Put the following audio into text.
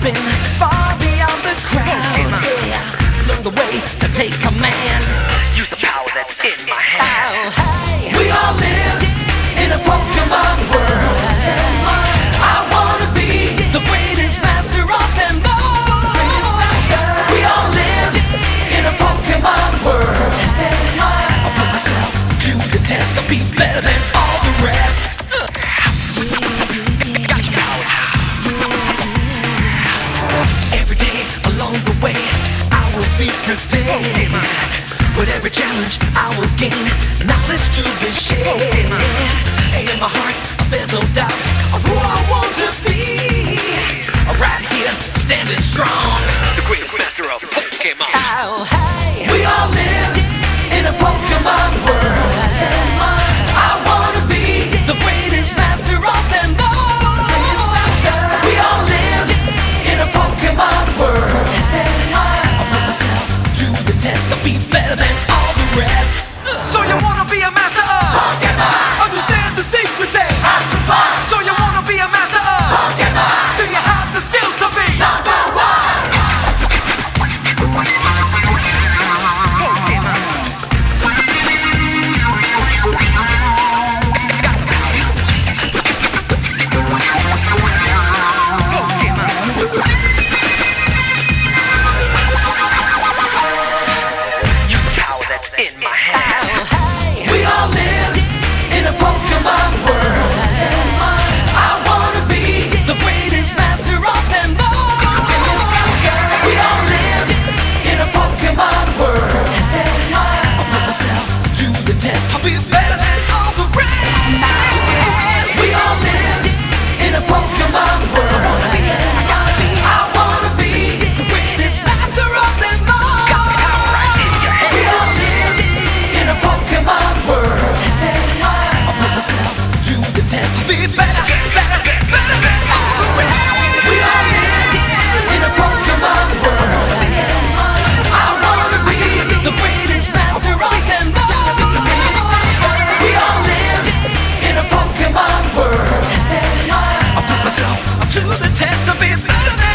been far beyond the crowd. Yeah, learn the way to take command. Use the power that's in my hand. Oh, hey. We all live in a Pokemon world. I wanna be The greatest master of them all. We all live in a Pokemon world. I'll put myself to the test. I'll be better than all the rest. Got your power. Every day along the way, I will be prepared. With every challenge, I will gain knowledge to be shared. In my heart, there's no doubt of who I want to be. Right here, standing strong. The greatest master of Pokemon. Oh, hey. We all live in a Pokemon world. I wanna be The greatest master of them all. We all live in a Pokemon world. I'll put myself to the test. I'll be better than all the rest. So you wanna be a master of Pokemon, Understand the secrets and have some fun. So you wanna be a master of Pokemon, Do you have the skills to be number one. Use the power that's in my hand. Oh, hey. We all live in a Pokemon world. I wanna be The greatest master of them all. We all live in a Pokemon world. I'll put myself to the test. I'll be better than all the rest. We all live in a Pokemon world. I wanna be The greatest master of them all. We all live in a Pokemon world. I'll put myself to the test. I'll be better, better than all the rest. We all live in a Pokemon world. I wanna be The greatest master of them all. We all live in a Pokemon world. I'll put myself to the test. I'll be better than